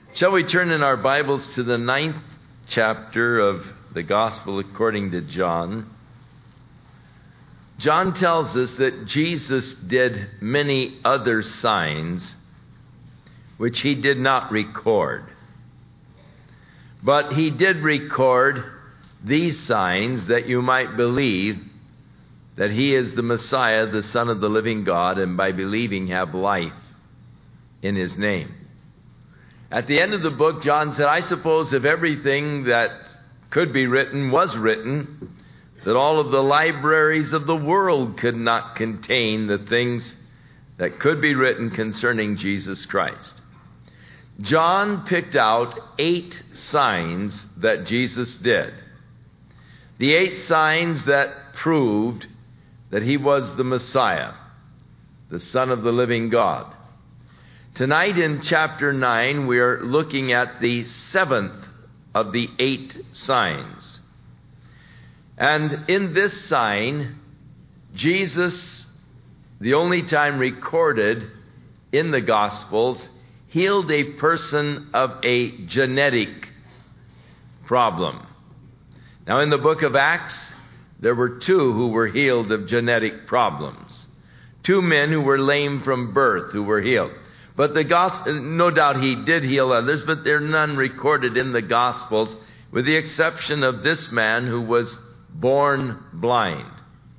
Shall we turn in our Bibles to the 9th chapter of the Gospel according to John? John tells us that Jesus did many other signs which he did not record. But he did record these signs that you might believe that he is the Messiah, the Son of the living God, and by believing have life in his name. At the end of the book, John said, I suppose if everything that could be written was written, that all of the libraries of the world could not contain the things that could be written concerning Jesus Christ. John picked out 8 signs that Jesus did. The 8 signs that proved that he was the Messiah, the Son of the living God. Tonight in chapter 9, we are looking at the 7th of the 8 signs. And in this sign, Jesus, the only time recorded in the Gospels, healed a person of a genetic problem. Now in the book of Acts, there were 2 who were healed of genetic problems. 2 men who were lame from birth who were healed. But the gospel, no doubt he did heal others, but there are none recorded in the Gospels, with the exception of this man who was born blind.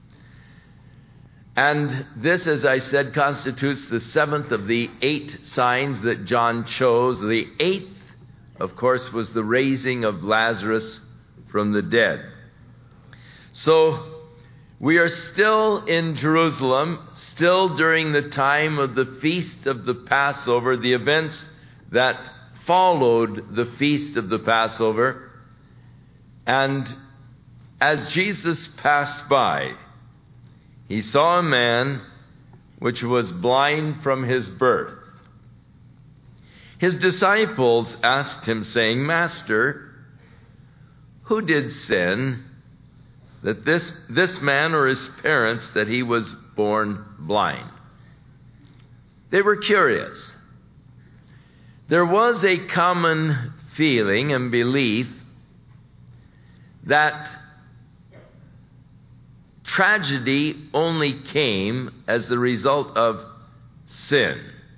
And this, as I said, constitutes the 7th of the 8 signs that John chose. The 8th, of course, was the raising of Lazarus from the dead. So we are still in Jerusalem, still during the time of the feast of the Passover, the events that followed the feast of the Passover. And as Jesus passed by, he saw a man which was blind from his birth. His disciples asked him, saying, Master, who did sin, that this man or his parents, that he was born blind? They were curious. There was a common feeling and belief that tragedy only came as the result of sin.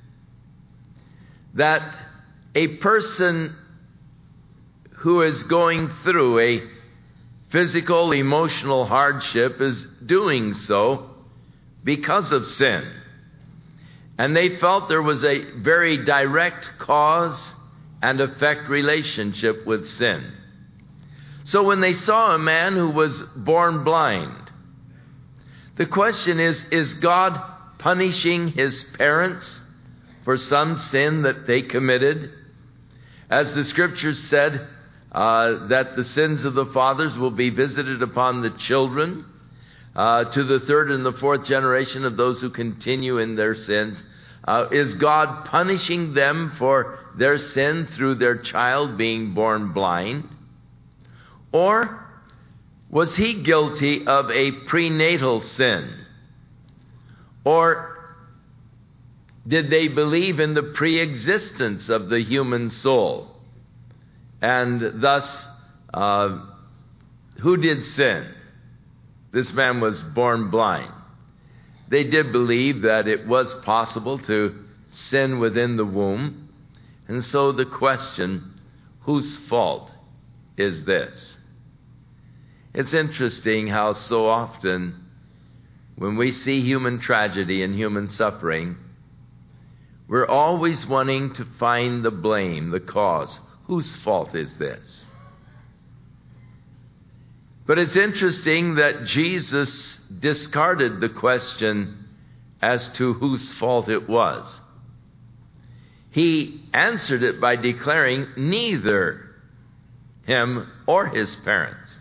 That a person who is going through a physical, emotional hardship is doing so because of sin. And they felt there was a very direct cause and effect relationship with sin. So when they saw a man who was born blind, the question is God punishing his parents for some sin that they committed? As the scriptures said, that the sins of the fathers will be visited upon the children, to the 3rd and the 4th generation of those who continue in their sins. Is God punishing them for their sin through their child being born blind? Or was he guilty of a prenatal sin? Or did they believe in the pre-existence of the human soul? And thus, who did sin? This man was born blind. They did believe that it was possible to sin within the womb. And so the question, whose fault is this? It's interesting how so often when we see human tragedy and human suffering, we're always wanting to find the blame, the cause. Whose fault is this? But it's interesting that Jesus discarded the question as to whose fault it was. He answered it by declaring neither him or his parents.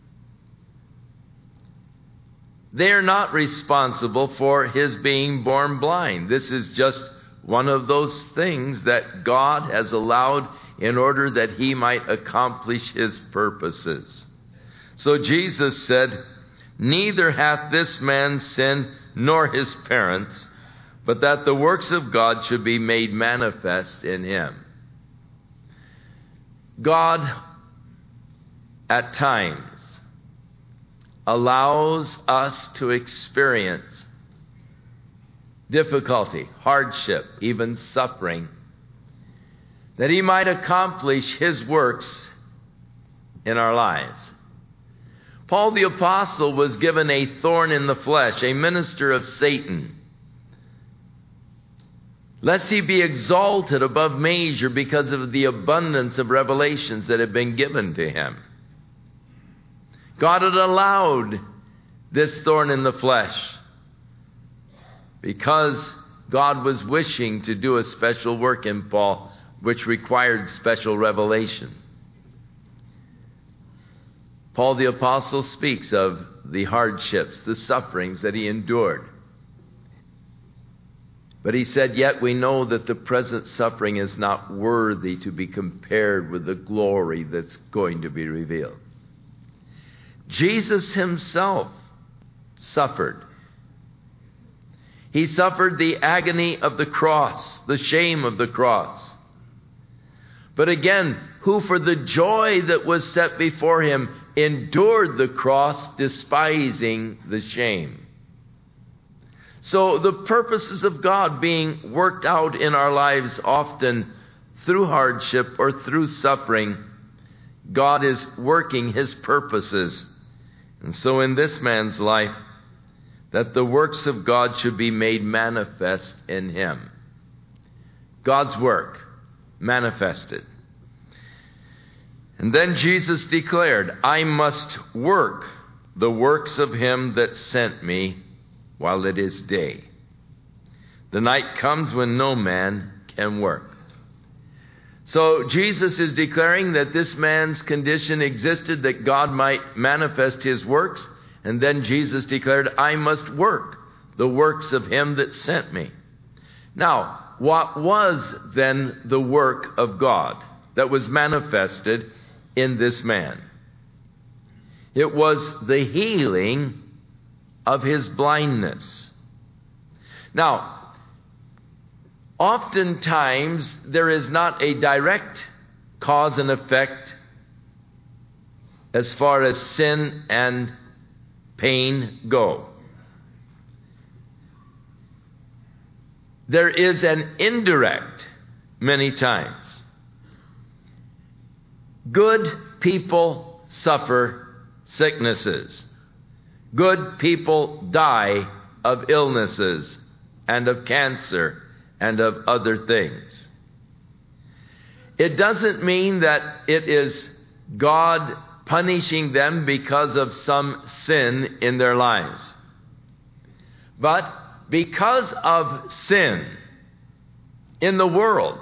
They are not responsible for his being born blind. This is just one of those things that God has allowed in order that he might accomplish his purposes. So Jesus said, neither hath this man sinned nor his parents, but that the works of God should be made manifest in him. God at times allows us to experience difficulty, hardship, even suffering, that He might accomplish His works in our lives. Paul the Apostle was given a thorn in the flesh, a minister of Satan, lest he be exalted above measure because of the abundance of revelations that had been given to him. God had allowed this thorn in the flesh because God was wishing to do a special work in Paul, which required special revelation. Paul the Apostle speaks of the hardships, the sufferings that he endured. But he said, yet we know that the present suffering is not worthy to be compared with the glory that's going to be revealed. Jesus Himself suffered. He suffered the agony of the cross, the shame of the cross. But again, who for the joy that was set before Him endured the cross, despising the shame. So the purposes of God being worked out in our lives often through hardship or through suffering, God is working His purposes. And so in this man's life, that the works of God should be made manifest in him. God's work manifested. And then Jesus declared, I must work the works of Him that sent me while it is day. The night comes when no man can work. So Jesus is declaring that this man's condition existed that God might manifest His works. And then Jesus declared, I must work the works of Him that sent me. Now, what was then the work of God that was manifested in this man? It was the healing of his blindness. Now, oftentimes there is not a direct cause and effect as far as sin and pain go. There is an indirect many times. Good people suffer sicknesses. Good people die of illnesses and of cancer and of other things. It doesn't mean that it is God punishing them because of some sin in their lives. But because of sin in the world,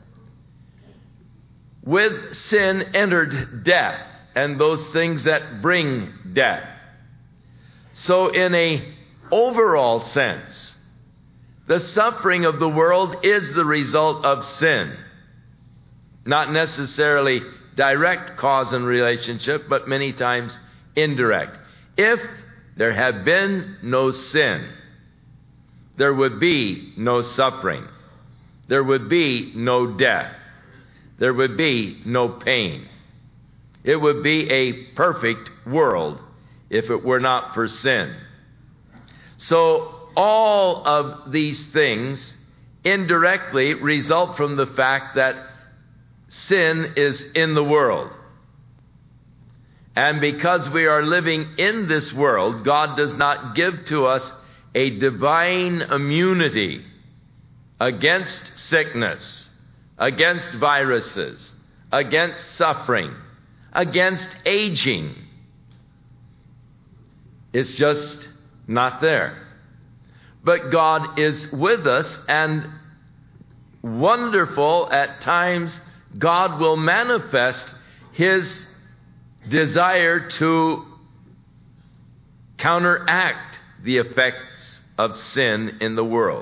with sin entered death and those things that bring death. So in a overall sense, the suffering of the world is the result of sin. Not necessarily direct cause and relationship, but many times indirect. If there had been no sin, there would be no suffering. There would be no death. There would be no pain. It would be a perfect world if it were not for sin. So all of these things indirectly result from the fact that sin is in the world. And because we are living in this world, God does not give to us a divine immunity against sickness, against viruses, against suffering, against aging. It's just not there. But God is with us, and wonderful at times, God will manifest His desire to counteract the effects of sin in the world.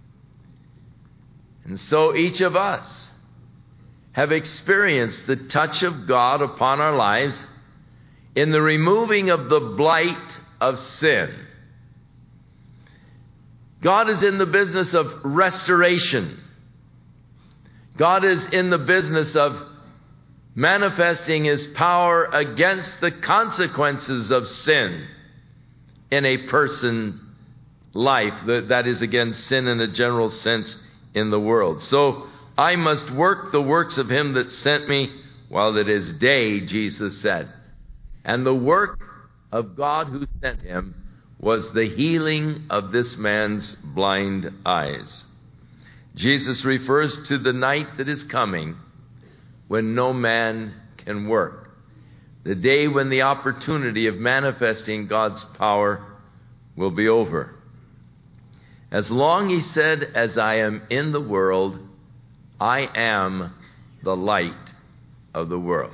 And so each of us have experienced the touch of God upon our lives in the removing of the blight of sin. God is in the business of restoration. God is in the business of manifesting his power against the consequences of sin in a person's life. That is, again, sin in a general sense in the world. So I must work the works of him that sent me while it is day, Jesus said. And the work of God who sent him was the healing of this man's blind eyes. Jesus refers to the night that is coming when no man can work. The day when the opportunity of manifesting God's power will be over. As long, he said, as I am in the world, I am the light of the world.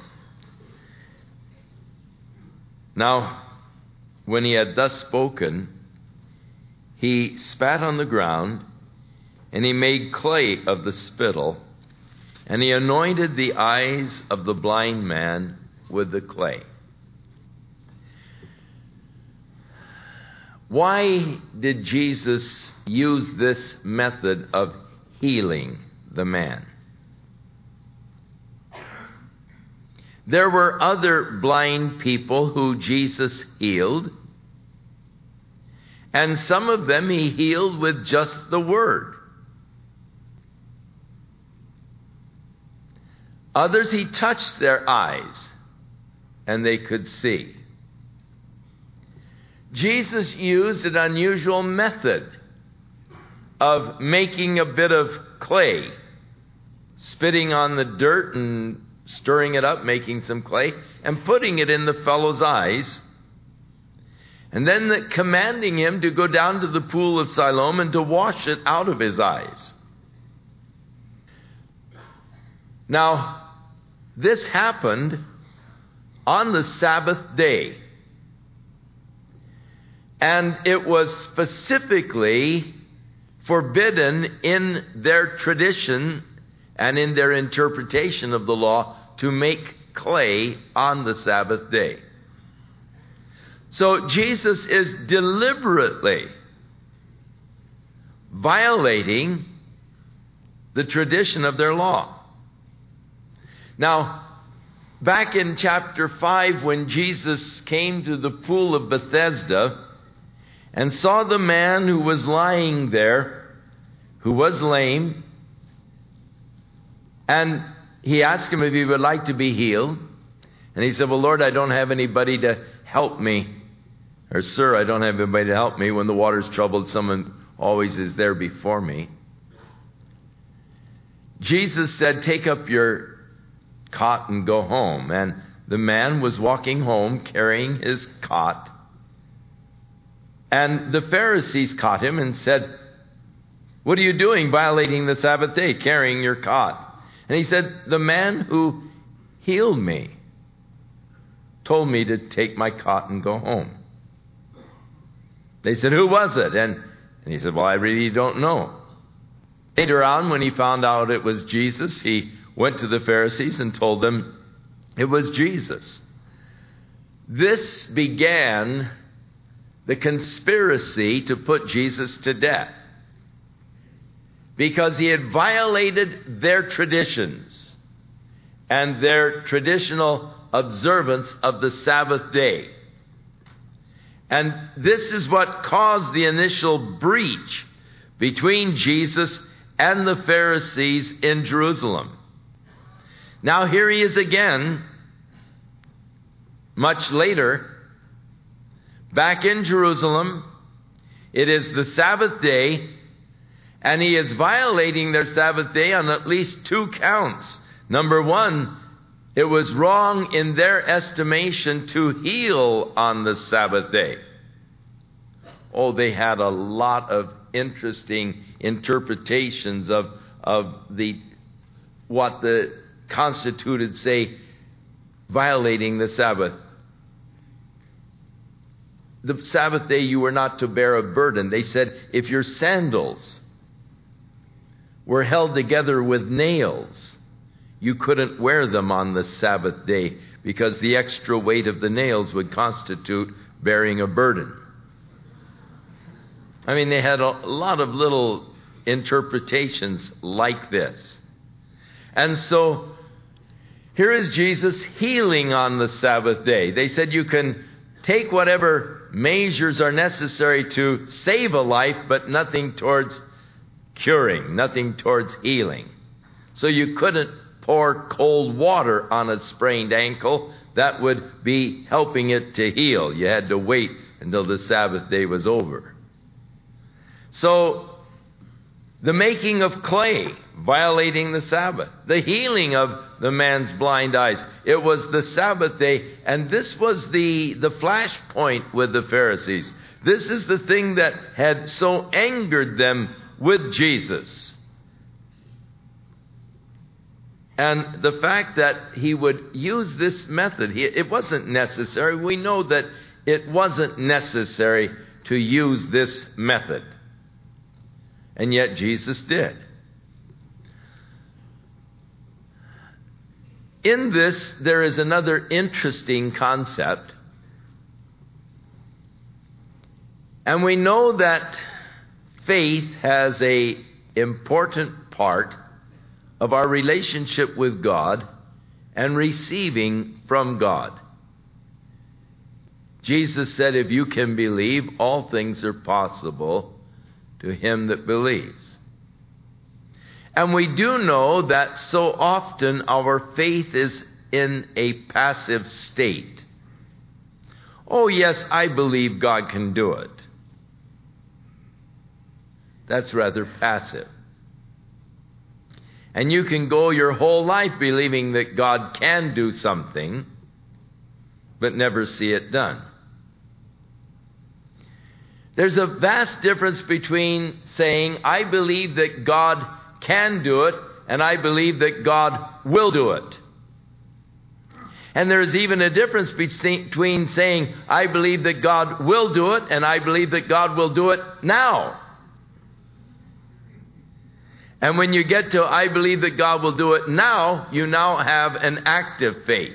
Now, when he had thus spoken, he spat on the ground, and he made clay of the spittle, and he anointed the eyes of the blind man with the clay. Why did Jesus use this method of healing the man? There were other blind people who Jesus healed, and some of them he healed with just the word. Others he touched their eyes, and they could see. Jesus used an unusual method of making a bit of clay, spitting on the dirt and stirring it up, making some clay, and putting it in the fellow's eyes, and then commanding him to go down to the pool of Siloam and to wash it out of his eyes. Now, this happened on the Sabbath day. And it was specifically forbidden in their tradition and in their interpretation of the law to make clay on the Sabbath day. So Jesus is deliberately violating the tradition of their law. Now, back in chapter 5, when Jesus came to the pool of Bethesda and saw the man who was lying there, who was lame, and he asked him if he would like to be healed. And he said, well, Lord, I don't have anybody to help me. Or, sir, I don't have anybody to help me. When the water's troubled, someone always is there before me. Jesus said, take up your cot and go home. And the man was walking home carrying his cot. And the Pharisees caught him and said, what are you doing violating the Sabbath day, carrying your cot? And he said, the man who healed me told me to take my cot and go home. They said, who was it? And he said, well, I really don't know. Later on, when he found out it was Jesus, he went to the Pharisees and told them it was Jesus. This began the conspiracy to put Jesus to death, because he had violated their traditions and their traditional observance of the Sabbath day. And this is what caused the initial breach between Jesus and the Pharisees in Jerusalem. Now here he is again, much later, back in Jerusalem. It is the Sabbath day, and he is violating their Sabbath day on at least 2 counts. Number 1, it was wrong in their estimation to heal on the Sabbath day. Oh, they had a lot of interesting interpretations of what the constituted, say, violating the Sabbath. The Sabbath day you were not to bear a burden. They said if your sandals were held together with nails, you couldn't wear them on the Sabbath day, because the extra weight of the nails would constitute bearing a burden. I mean, they had a lot of little interpretations like this. And so Here is Jesus healing on the Sabbath day. They said you can take whatever measures are necessary to save a life, but nothing towards curing, nothing towards healing. So you couldn't pour cold water on a sprained ankle. That would be helping it to heal. You had to wait until the Sabbath day was over. So the making of clay, violating the Sabbath. The healing of the man's blind eyes. It was the Sabbath day, and this was the flashpoint with the Pharisees. This is the thing that had so angered them with Jesus. And the fact that he would use this method, it wasn't necessary. We know that it wasn't necessary to use this method. And yet Jesus did. In this, there is another interesting concept. And we know that faith has an important part of our relationship with God and receiving from God. Jesus said, if you can believe, all things are possible to him that believes. And we do know that so often our faith is in a passive state. Oh yes, I believe God can do it. That's rather passive. And you can go your whole life believing that God can do something, but never see it done. There's a vast difference between saying, I believe that God can do it, and I believe that God will do it. And there's even a difference between saying, I believe that God will do it, and I believe that God will do it now. And when you get to, I believe that God will do it now, you now have an active faith.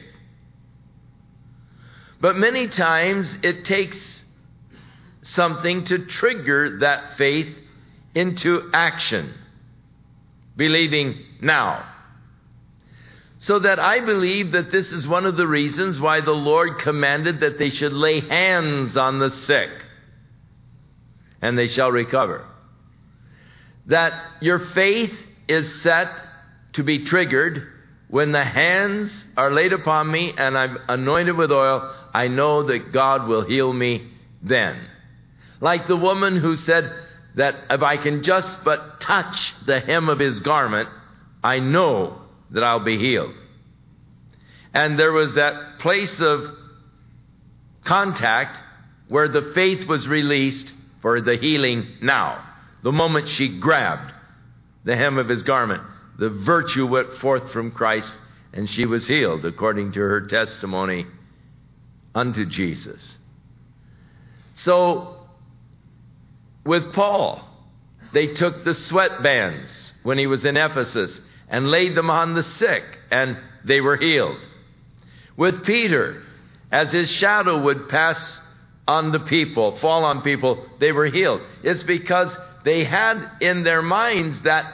But many times it takes something to trigger that faith into action. Believing now. So that I believe that this is one of the reasons why the Lord commanded that they should lay hands on the sick, and they shall recover. That your faith is set to be triggered when the hands are laid upon me and I'm anointed with oil. I know that God will heal me then. Like the woman who said that if I can just but touch the hem of his garment, I know that I'll be healed. And there was that place of contact where the faith was released for the healing now. The moment she grabbed the hem of his garment, the virtue went forth from Christ, and she was healed according to her testimony unto Jesus. So, with Paul, they took the sweatbands when he was in Ephesus and laid them on the sick, and they were healed. With Peter, as his shadow would pass on the people, fall on people, they were healed. It's because they had in their minds that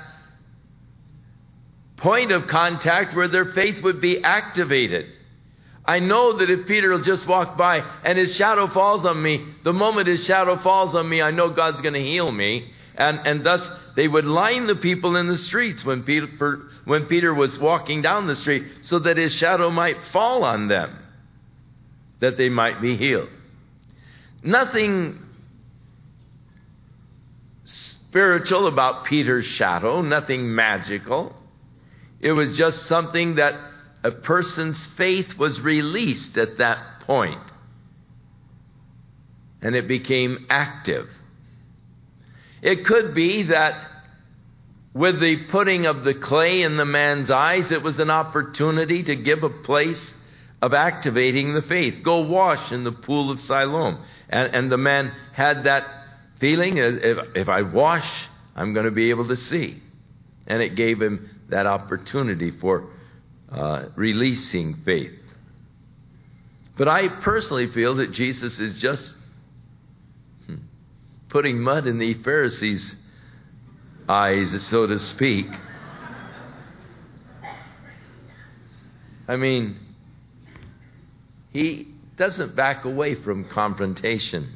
point of contact where their faith would be activated. I know that if Peter will just walk by and his shadow falls on me, the moment his shadow falls on me, I know God's going to heal me. And thus they would line the people in the streets when Peter was walking down the street so that his shadow might fall on them, that they might be healed. Nothing spiritual about Peter's shadow, nothing magical. It was just something that a person's faith was released at that point. And it became active. It could be that with the putting of the clay in the man's eyes, it was an opportunity to give a place of activating the faith. Go wash in the pool of Siloam. And the man had that feeling, if I wash, I'm going to be able to see. And it gave him that opportunity for releasing faith. But I personally feel that Jesus is just putting mud in the Pharisees' eyes, so to speak. I mean, he doesn't back away from confrontation.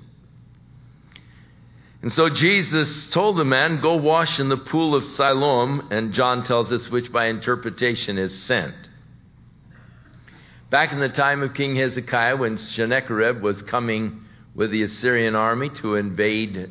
And so Jesus told the man, go wash in the pool of Siloam, and John tells us which by interpretation is sent. Back in the time of King Hezekiah, when Sennacherib was coming with the Assyrian army to invade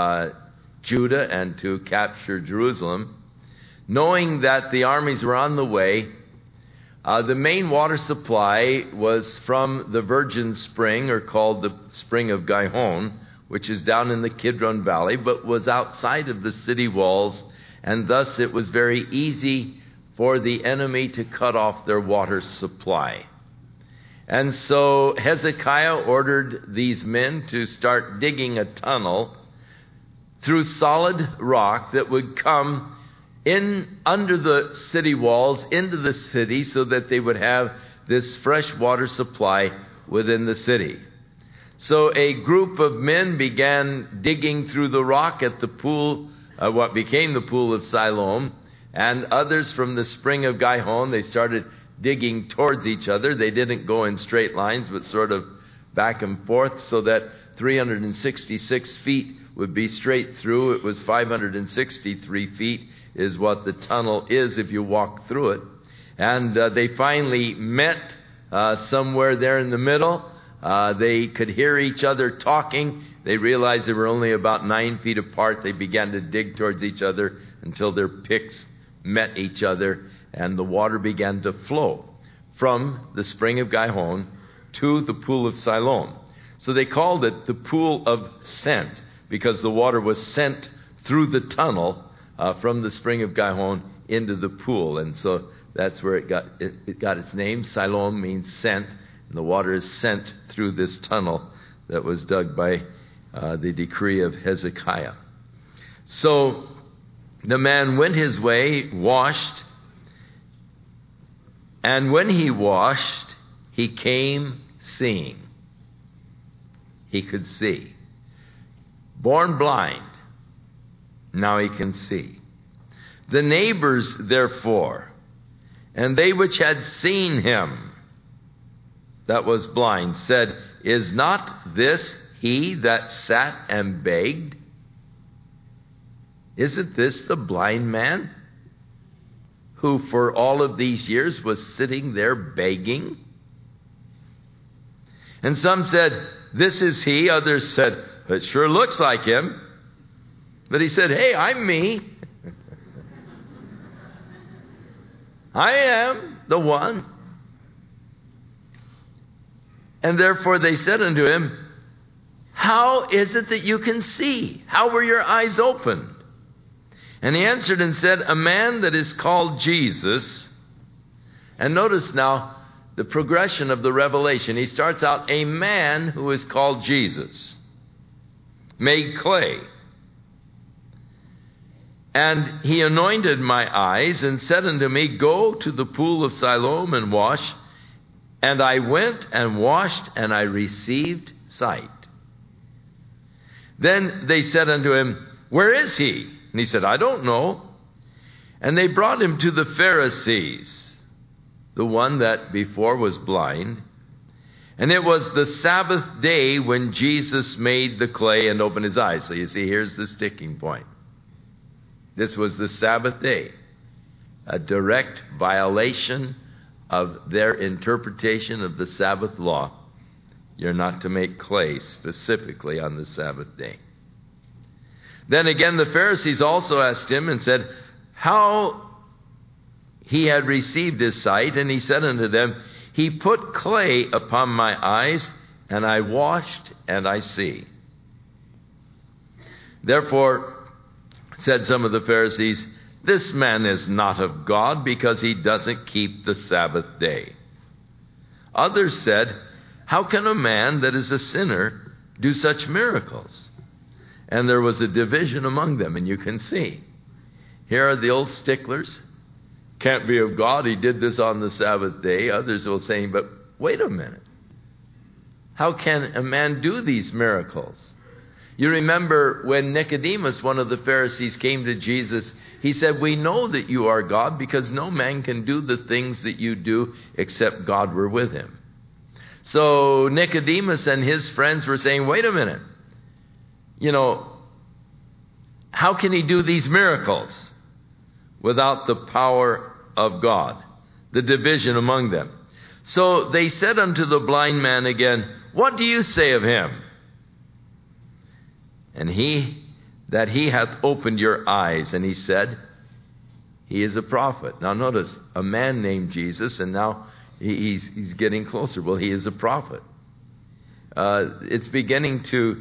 Judah and to capture Jerusalem, knowing that the armies were on the way, the main water supply was from the Virgin Spring, or called the Spring of Gihon, which is down in the Kidron Valley, but was outside of the city walls, and thus it was very easy for the enemy to cut off their water supply. And so Hezekiah ordered these men to start digging a tunnel through solid rock that would come in under the city walls into the city, so that they would have this fresh water supply within the city. So a group of men began digging through the rock at the pool, what became the pool of Siloam, and others from the spring of Gihon. They started digging towards each other. They didn't go in straight lines, but sort of back and forth, so that 366 feet would be straight through. It was 563 feet is what the tunnel is if you walk through it. And they finally met somewhere there in the middle. They could hear each other talking. They realized they were only about 9 feet apart. They began to dig towards each other until their picks met each other, and the water began to flow from the spring of Gihon to the pool of Siloam. So they called it the pool of scent, because the water was sent through the tunnel from the spring of Gihon into the pool. And so that's where it got its name. Siloam means sent. And the water is sent through this tunnel that was dug by the decree of Hezekiah. So the man went his way, washed, and when he washed, he came seeing. He could see. Born blind, now he can see. The neighbors, therefore, and they which had seen him, that was blind, said, is not this he that sat and begged? Isn't this the blind man who for all of these years was sitting there begging? And some said, this is he. Others said, it sure looks like him. But he said, hey, I'm me. I am the one. And therefore they said unto him, how is it that you can see? How were your eyes opened? And he answered and said, a man that is called Jesus. And notice now the progression of the revelation. He starts out, a man who is called Jesus, made clay. And he anointed my eyes and said unto me, go to the pool of Siloam and wash. And I went and washed, and I received sight. Then they said unto him, where is he? And he said, I don't know. And they brought him to the Pharisees, the one that before was blind. And it was the Sabbath day when Jesus made the clay and opened his eyes. So you see, here's the sticking point. This was the Sabbath day, a direct violation of their interpretation of the Sabbath law. You're not to make clay specifically on the Sabbath day. Then again the Pharisees also asked him and said, how he had received his sight. And he said unto them, he put clay upon my eyes, and I washed, and I see. Therefore said some of the Pharisees, this man is not of God, because he doesn't keep the Sabbath day. Others said, how can a man that is a sinner do such miracles? And there was a division among them, and you can see. Here are the old sticklers. Can't be of God, he did this on the Sabbath day. Others will say, but wait a minute. How can a man do these miracles? You remember when Nicodemus, one of the Pharisees, came to Jesus, he said, "We know that you are God because no man can do the things that you do except God were with him." So Nicodemus and his friends were saying, wait a minute, how can he do these miracles without the power of God? The division among them. So they said unto the blind man again, "What do you say of him? And he hath opened your eyes." And he said, "He is a prophet." Now notice, a man named Jesus, and now he's getting closer. Well, he is a prophet. It's beginning to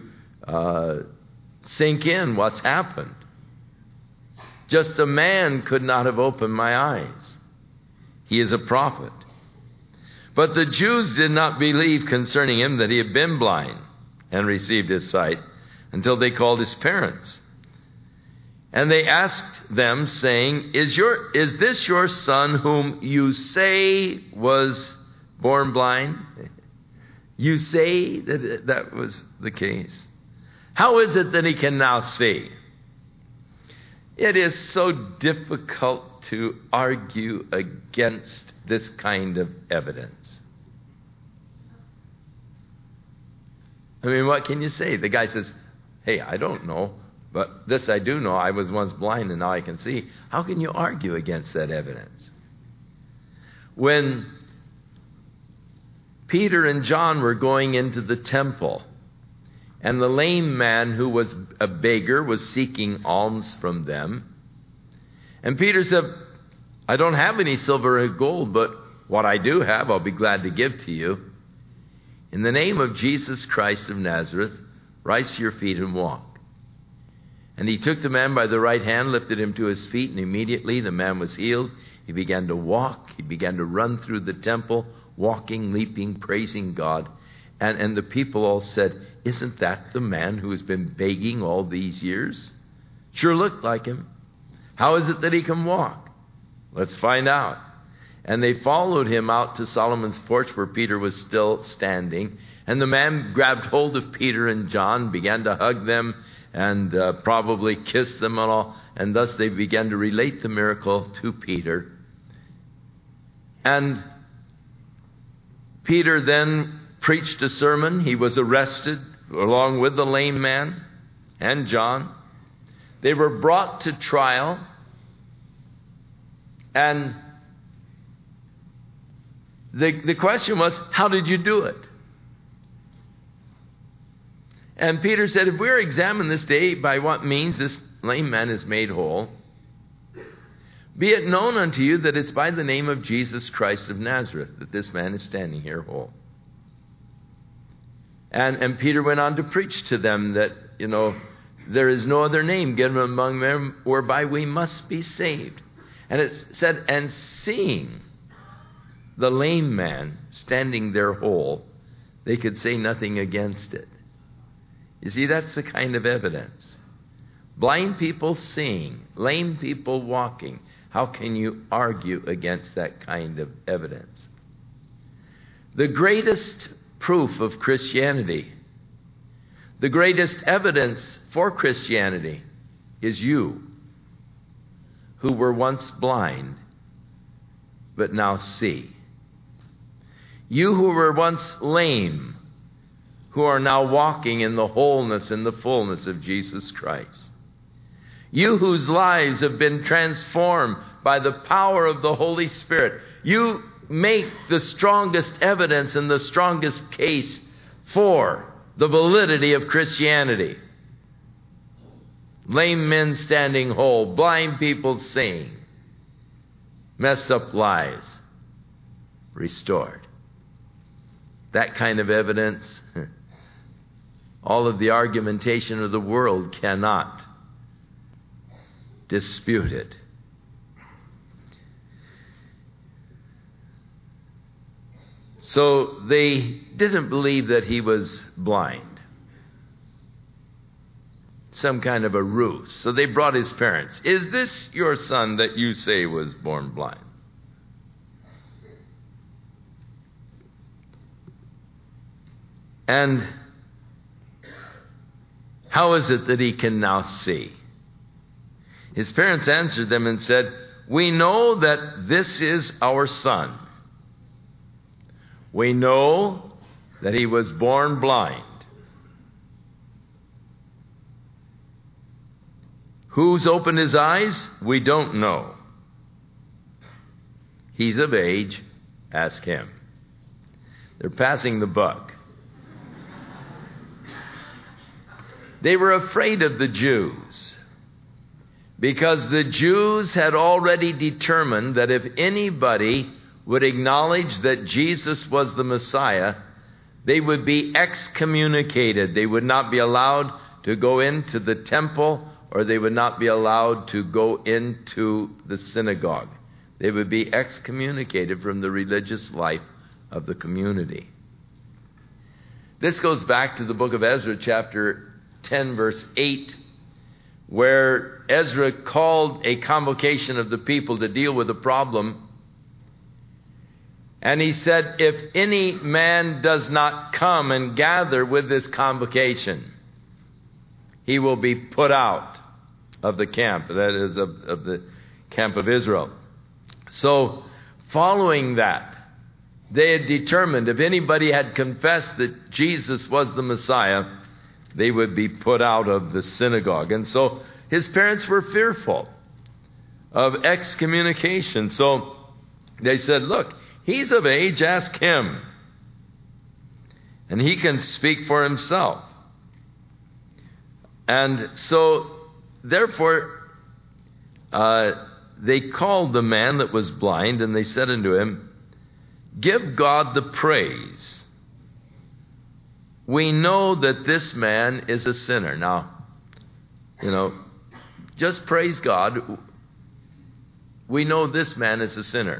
sink in what's happened. Just a man could not have opened my eyes. He is a prophet. But the Jews did not believe concerning him that he had been blind and received his sight until they called his parents. And they asked them, saying, Is this your son whom you say was born blind? You say that was the case. How is it that he can now see? It is so difficult to argue against this kind of evidence. I mean, what can you say? The guy says, "Hey, I don't know, but this I do know. I was once blind and now I can see." How can you argue against that evidence? When Peter and John were going into the temple, and the lame man who was a beggar was seeking alms from them, and Peter said, "I don't have any silver or gold, but what I do have I'll be glad to give to you. In the name of Jesus Christ of Nazareth, rise to your feet and walk." And he took the man by the right hand, lifted him to his feet, and immediately the man was healed. He began to walk. He began to run through the temple, walking, leaping, praising God. And the people all said, "Isn't that the man who has been begging all these years? Sure looked like him. How is it that he can walk? Let's find out." And they followed him out to Solomon's porch where Peter was still standing. And the man grabbed hold of Peter and John, began to hug them, and probably kissed them and all. And thus they began to relate the miracle to Peter. And Peter then preached a sermon. He was arrested along with the lame man and John. They were brought to trial. And the question was, how did you do it? And Peter said, "If we're examined this day by what means this lame man is made whole, be it known unto you that it's by the name of Jesus Christ of Nazareth that this man is standing here whole." And Peter went on to preach to them that, there is no other name given among men whereby we must be saved. And it said, and seeing the lame man standing there whole, they could say nothing against it. You see, that's the kind of evidence. Blind people seeing, lame people walking. How can you argue against that kind of evidence? The greatest proof of Christianity, the greatest evidence for Christianity, is you, who were once blind, but now see. You who were once lame, who are now walking in the wholeness and the fullness of Jesus Christ. You whose lives have been transformed by the power of the Holy Spirit. You make the strongest evidence and the strongest case for the validity of Christianity. Lame men standing whole, blind people seeing, messed up lives restored. That kind of evidence, all of the argumentation of the world cannot dispute it. So they didn't believe that he was blind. Some kind of a ruse. So they brought his parents. "Is this your son that you say was born blind?" And how is it that he can now see? His parents answered them and said, we know that this is our son. We know that he was born blind. Who's opened his eyes? We don't know. He's of age. Ask him. They're passing the buck. They were afraid of the Jews because the Jews had already determined that if anybody would acknowledge that Jesus was the Messiah, they would be excommunicated. They would not be allowed to go into the temple, or they would not be allowed to go into the synagogue. They would be excommunicated from the religious life of the community. This goes back to the book of Ezra, chapter 10, verse 8, where Ezra called a convocation of the people to deal with the problem. And he said, if any man does not come and gather with this convocation, he will be put out of the camp, that is, of the camp of Israel. So, following that, they had determined if anybody had confessed that Jesus was the Messiah, they would be put out of the synagogue. And so his parents were fearful of excommunication. So they said, look, he's of age, ask him. And he can speak for himself. And so, therefore, they called the man that was blind, and they said unto him, give God the praise. We know that this man is a sinner. Now, just praise God. We know this man is a sinner.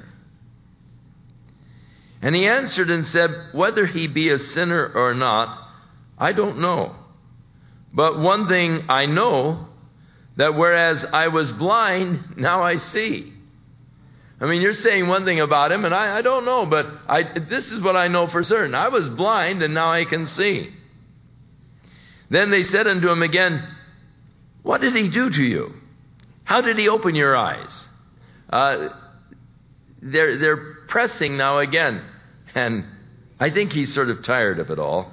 And he answered and said, whether he be a sinner or not, I don't know. But one thing I know, that whereas I was blind, now I see. I mean, you're saying one thing about him, and I don't know, but this is what I know for certain. I was blind, and now I can see. Then they said unto him again, what did he do to you? How did he open your eyes? They're pressing now again, and I think he's sort of tired of it all.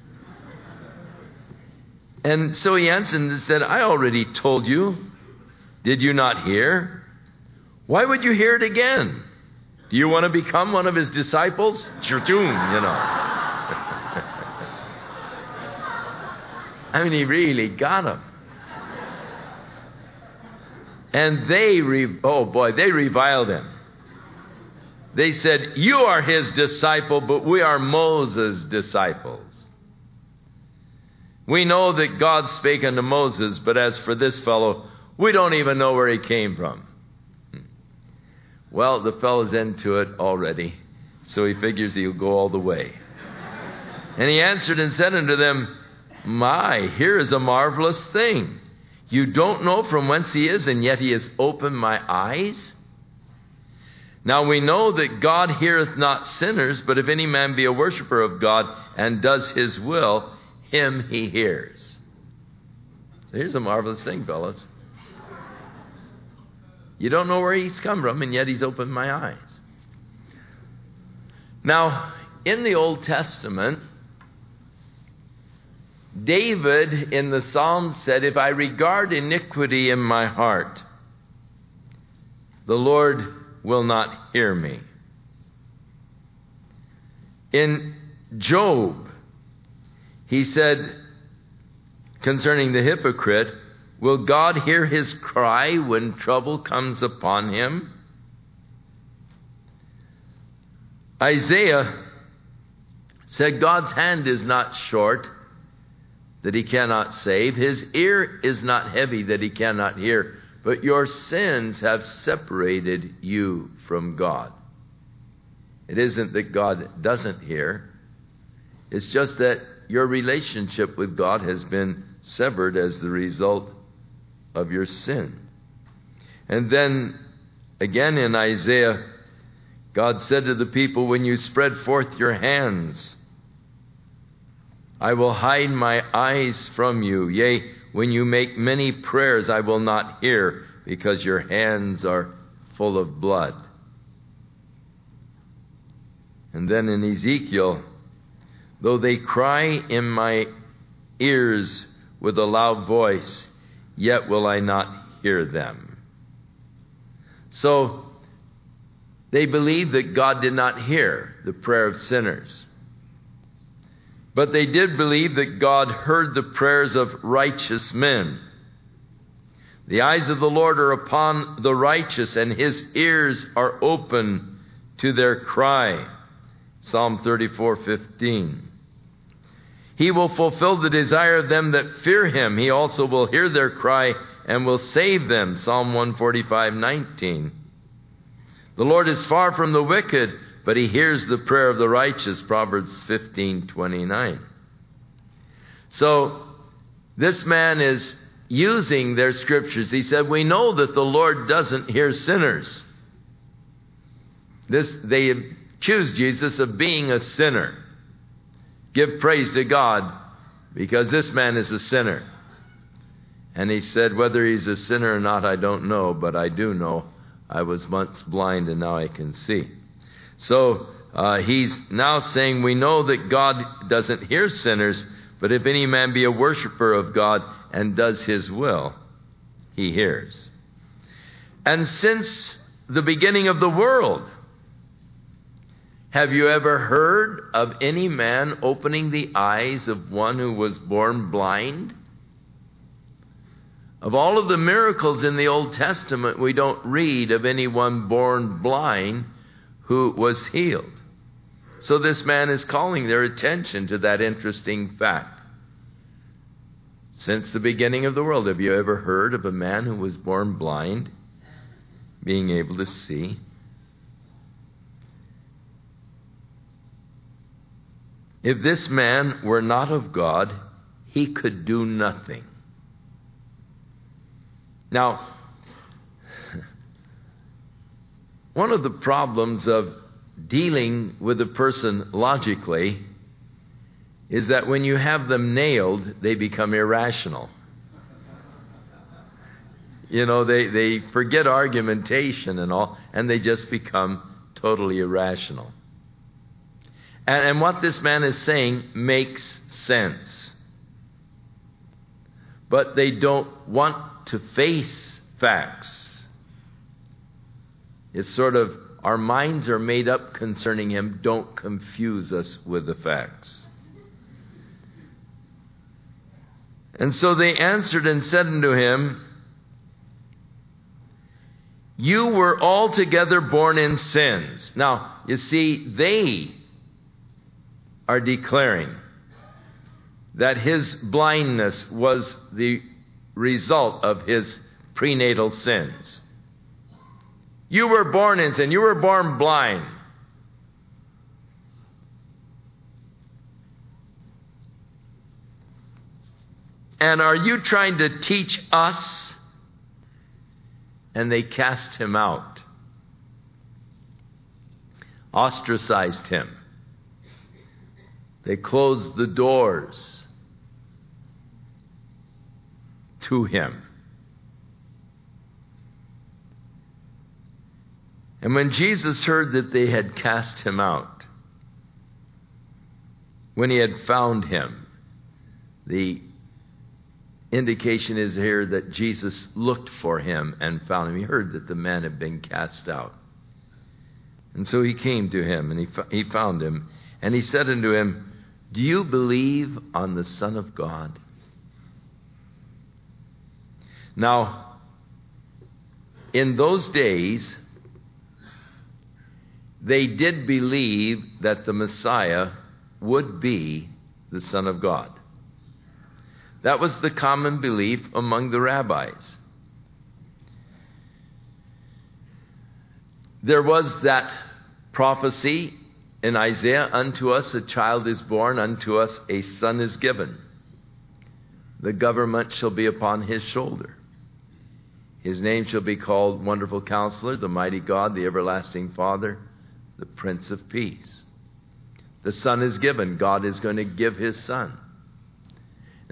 And so he answered and said, I already told you. Did you not hear? Why would you hear it again? Do you want to become one of his disciples? I mean, he really got him. And they reviled him. They said, you are his disciple, but we are Moses' disciples. We know that God spake unto Moses, but as for this fellow, we don't even know where he came from. Well, the fellow's into it already, so he figures he'll go all the way. And he answered and said unto them, my, here is a marvelous thing. You don't know from whence he is, and yet he has opened my eyes? Now we know that God heareth not sinners, but if any man be a worshiper of God and does his will, him he hears. So here's a marvelous thing, fellas. You don't know where he's come from, and yet he's opened my eyes. Now, in the Old Testament, David in the Psalms said, if I regard iniquity in my heart, the Lord will not hear me. In Job, he said concerning the hypocrite, will God hear his cry when trouble comes upon him? Isaiah said God's hand is not short that he cannot save. His ear is not heavy that he cannot hear. But your sins have separated you from God. It isn't that God doesn't hear. It's just that your relationship with God has been severed as the result of your sin. And then again in Isaiah, God said to the people, when you spread forth your hands, I will hide my eyes from you. Yea, when you make many prayers, I will not hear, because your hands are full of blood. And then in Ezekiel, though they cry in my ears with a loud voice, yet will I not hear them. So they believed that God did not hear the prayer of sinners. But they did believe that God heard the prayers of righteous men. The eyes of the Lord are upon the righteous, and his ears are open to their cry. Psalm 34:15. He will fulfill the desire of them that fear him. He also will hear their cry and will save them. Psalm 145:19. The Lord is far from the wicked, but he hears the prayer of the righteous. Proverbs 15:29. So this man is using their scriptures. He said, we know that the Lord doesn't hear sinners. They accuse Jesus of being a sinner. Give praise to God, because this man is a sinner. And he said, whether he's a sinner or not, I don't know, but I do know I was once blind and now I can see. So he's now saying, we know that God doesn't hear sinners, but if any man be a worshiper of God and does his will, he hears. And since the beginning of the world, have you ever heard of any man opening the eyes of one who was born blind? Of all of the miracles in the Old Testament, we don't read of anyone born blind who was healed. So this man is calling their attention to that interesting fact. Since the beginning of the world, have you ever heard of a man who was born blind being able to see? If this man were not of God, he could do nothing. Now, one of the problems of dealing with a person logically is that when you have them nailed, they become irrational. You know, they forget argumentation and all, and they just become totally irrational. And what this man is saying makes sense. But they don't want to face facts. It's sort of, our minds are made up concerning him. Don't confuse us with the facts. And so they answered and said unto him, you were altogether born in sins. Now, you see, they are declaring that his blindness was the result of his prenatal sins. You were born in sin. You were born blind. And are you trying to teach us? And they cast him out, ostracized him. They closed the doors to him. And when Jesus heard that they had cast him out, when he had found him, the indication is here that Jesus looked for him and found him. He heard that the man had been cast out. And so he came to him and he found him. And he said unto him, do you believe on the Son of God? Now, in those days, they did believe that the Messiah would be the Son of God. That was the common belief among the rabbis. There was that prophecy in Isaiah, unto us a child is born, unto us a son is given. The government shall be upon his shoulder. His name shall be called Wonderful Counselor, the Mighty God, the Everlasting Father, the Prince of Peace. The Son is given. God is going to give his Son.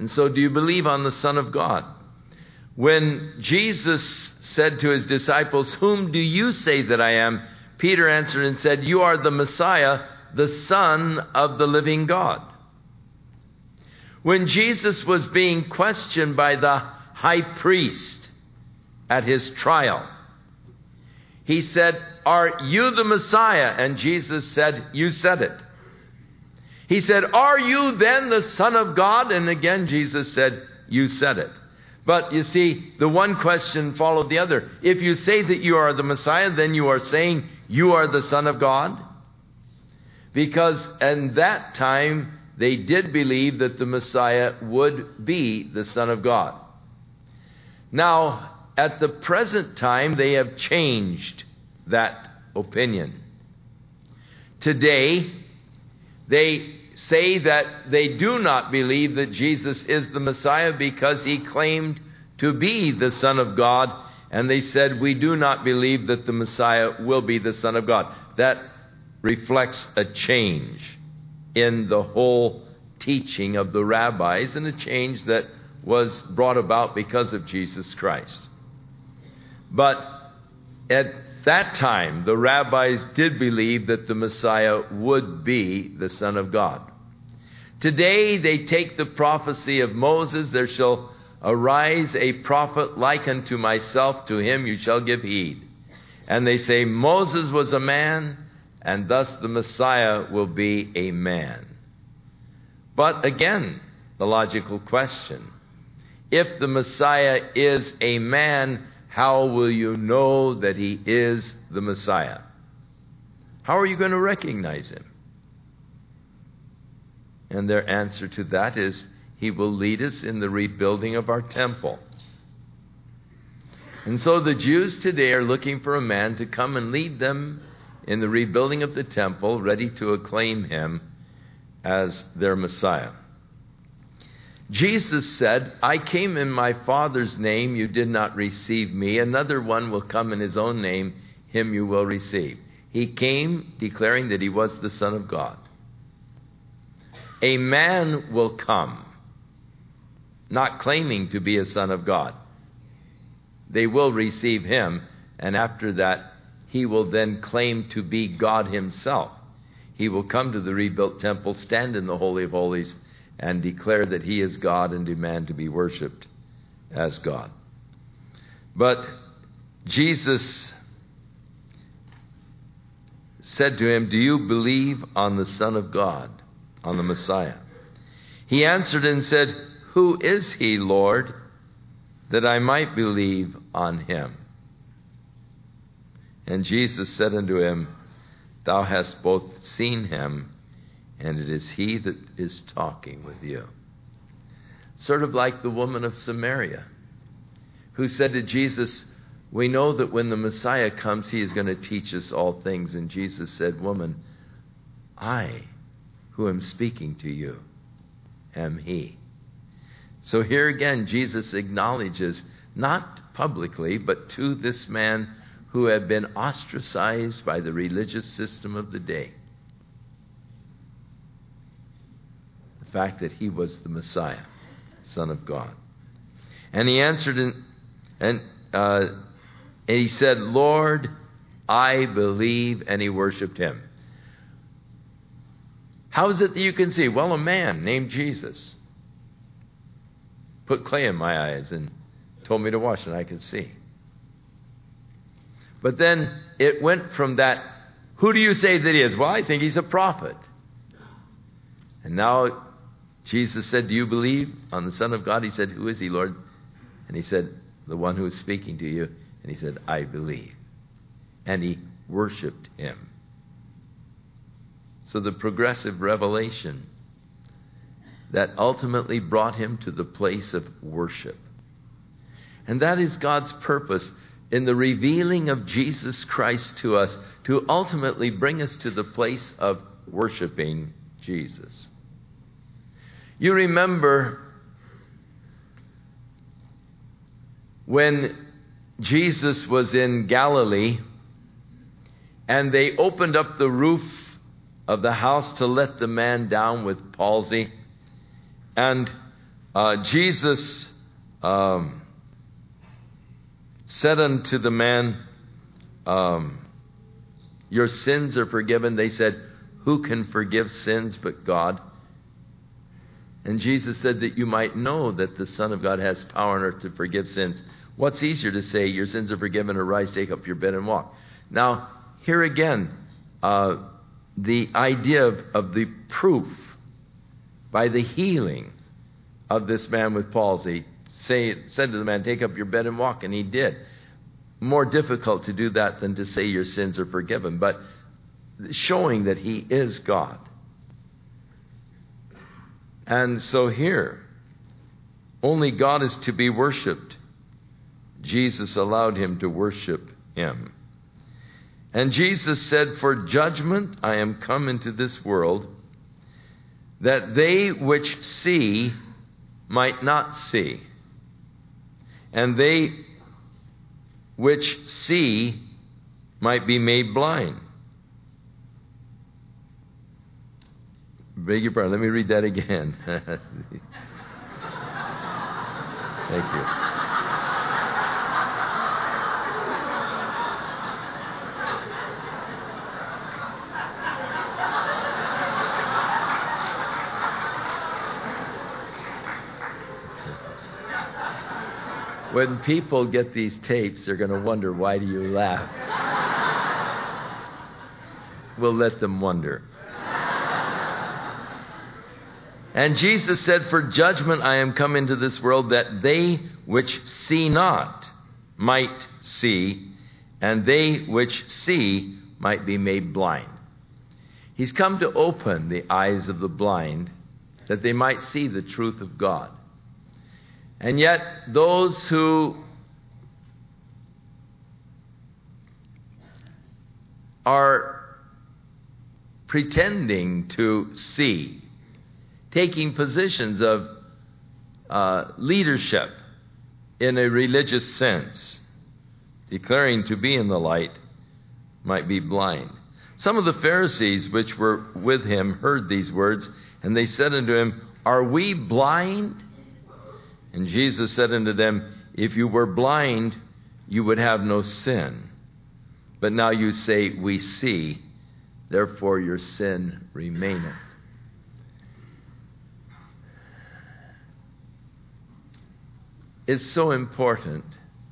And so do you believe on the Son of God? When Jesus said to his disciples, "Whom do you say that I am?" Peter answered and said, "You are the Messiah, the Son of the living God." When Jesus was being questioned by the high priest at his trial, he said, "Are you the Messiah?" And Jesus said, "You said it." He said, "Are you then the Son of God?" And again Jesus said, "You said it." But you see, the one question followed the other. If you say that you are the Messiah, then you are saying you are the Son of God. Because in that time, they did believe that the Messiah would be the Son of God. Now, at the present time, they have changed that opinion. Today, they say that they do not believe that Jesus is the Messiah because he claimed to be the Son of God. And they said, we do not believe that the Messiah will be the Son of God. That reflects a change in the whole teaching of the rabbis, and a change that was brought about because of Jesus Christ. But at that time, the rabbis did believe that the Messiah would be the Son of God. Today, they take the prophecy of Moses, "There shall arise a prophet like unto myself, to him you shall give heed." And they say Moses was a man, and thus the Messiah will be a man. But again, the logical question, if the Messiah is a man, how will you know that he is the Messiah? How are you going to recognize him? And their answer to that is, he will lead us in the rebuilding of our temple. And so the Jews today are looking for a man to come and lead them in the rebuilding of the temple, ready to acclaim him as their Messiah. Jesus said, "I came in my Father's name, you did not receive me. Another one will come in his own name, him you will receive." He came declaring that he was the Son of God. A man will come, not claiming to be a son of God. They will receive him, and after that, he will then claim to be God himself. He will come to the rebuilt temple, stand in the Holy of Holies, and declare that he is God and demand to be worshipped as God. But Jesus said to him, "Do you believe on the Son of God, on the Messiah?" He answered and said, "Who is he, Lord, that I might believe on him?" And Jesus said unto him, "Thou hast both seen him, and it is he that is talking with you." Sort of like the woman of Samaria, who said to Jesus, "We know that when the Messiah comes, he is going to teach us all things." And Jesus said, "Woman, I who am speaking to you am he." So here again, Jesus acknowledges, not publicly, but to this man who had been ostracized by the religious system of the day, the fact that he was the Messiah, Son of God. And he answered and he said, "Lord, I believe," and he worshiped him. How is it that you can see? Well, a man named Jesus put clay in my eyes and told me to wash, and I could see. But then it went from that, "Who do you say that he is?" "Well, I think he's a prophet." And now Jesus said, "Do you believe on the Son of God?" He said, "Who is he, Lord?" And he said, "The one who is speaking to you." And he said, "I believe." And he worshiped him. So the progressive revelation that ultimately brought him to the place of worship. And that is God's purpose in the revealing of Jesus Christ to us, to ultimately bring us to the place of worshiping Jesus. You remember when Jesus was in Galilee and they opened up the roof of the house to let the man down with palsy. And Jesus said unto the man, your sins are forgiven. They said, who can forgive sins but God? And Jesus said that you might know that the Son of God has power on earth to forgive sins. What's easier to say, your sins are forgiven, arise, take up your bed and walk? Now, here again, the idea of the proof by the healing of this man with palsy. Said to the man, take up your bed and walk, and he did. More difficult to do that than to say your sins are forgiven, but showing that he is God. And so here, only God is to be worshipped. Jesus allowed him to worship him. And Jesus said, for judgment I am come into this world, that they which see might not see, and they which see might be made blind. Beg your pardon, let me read that again. Thank you. When people get these tapes, they're going to wonder, why do you laugh? We'll let them wonder. And Jesus said, for judgment I am come into this world, that they which see not might see, and they which see might be made blind. He's come to open the eyes of the blind, that they might see the truth of God. And yet, those who are pretending to see, taking positions of leadership in a religious sense, declaring to be in the light, might be blind. Some of the Pharisees which were with him heard these words, and they said unto him, are we blind? And Jesus said unto them, if you were blind, you would have no sin. But now you say, we see, therefore your sin remaineth. It's so important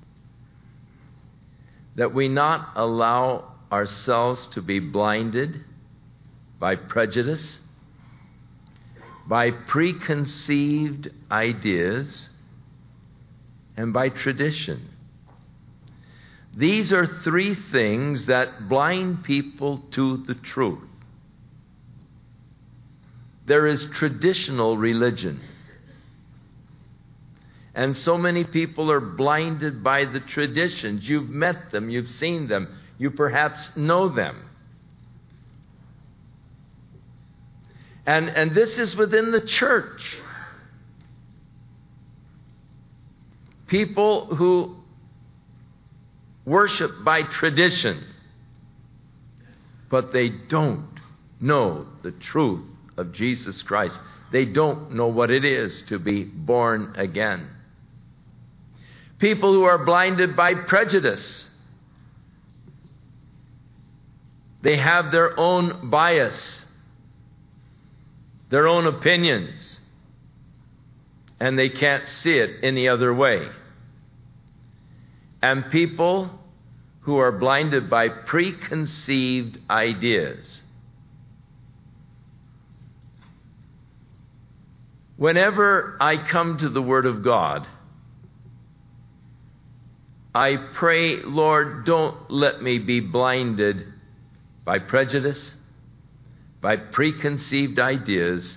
that we not allow ourselves to be blinded by prejudice, by preconceived ideas, and by tradition. These are three things that blind people to the truth. There is traditional religion. And so many people are blinded by the traditions. You've met them, you've seen them, you perhaps know them. And this is within the church. People who worship by tradition, but they don't know the truth of Jesus Christ. They don't know what it is to be born again. People who are blinded by prejudice. They have their own bias, their own opinions, and they can't see it any other way. And people who are blinded by preconceived ideas. Whenever I come to the Word of God, I pray, Lord, don't let me be blinded by prejudice, by preconceived ideas,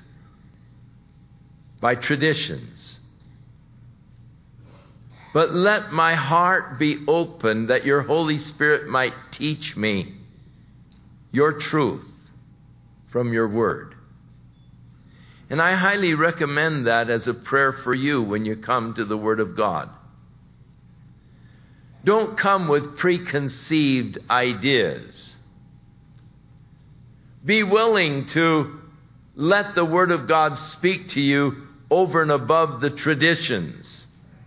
by traditions. But let my heart be open that your Holy Spirit might teach me your truth from your word. And I highly recommend that as a prayer for you when you come to the Word of God. Don't come with preconceived ideas. Be willing to let the Word of God speak to you over and above the traditions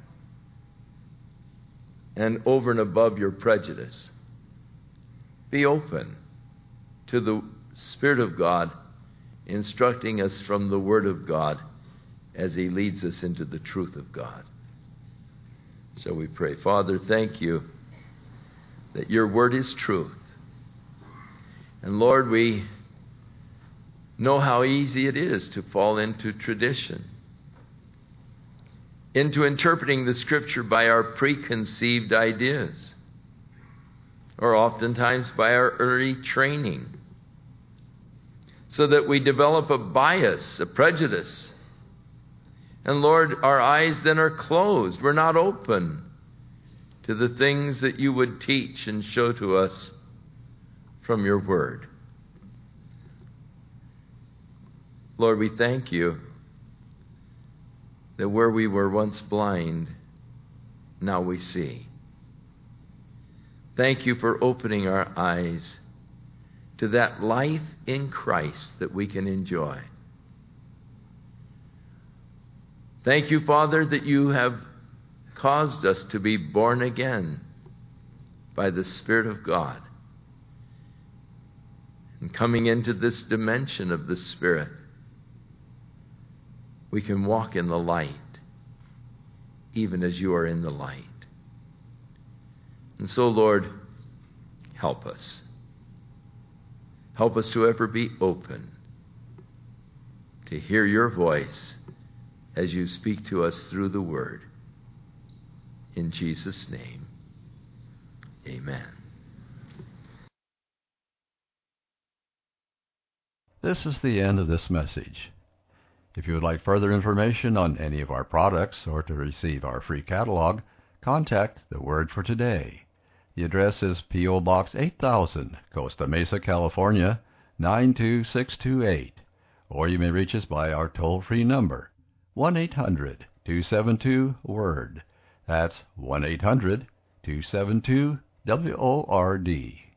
and over and above your prejudice. Be open to the Spirit of God instructing us from the Word of God as He leads us into the truth of God. So we pray. Father, thank you that your Word is truth. And Lord, we know how easy it is to fall into tradition, into interpreting the Scripture by our preconceived ideas, or oftentimes by our early training, so that we develop a bias, a prejudice. And Lord, our eyes then are closed. We're not open to the things that you would teach and show to us from your word. Lord, we thank you that where we were once blind, now we see. Thank you for opening our eyes to that life in Christ that we can enjoy. Thank you, Father, that you have caused us to be born again by the Spirit of God. And coming into this dimension of the Spirit, we can walk in the light, even as you are in the light. And so, Lord, help us. Help us to ever be open to hear your voice as you speak to us through the Word. In Jesus' name, amen. This is the end of this message. If you would like further information on any of our products or to receive our free catalog, contact The Word for Today. The address is P.O. Box 8000, Costa Mesa, California, 92628. Or you may reach us by our toll-free number, 1-800-272-WORD. That's 1-800-272-WORD.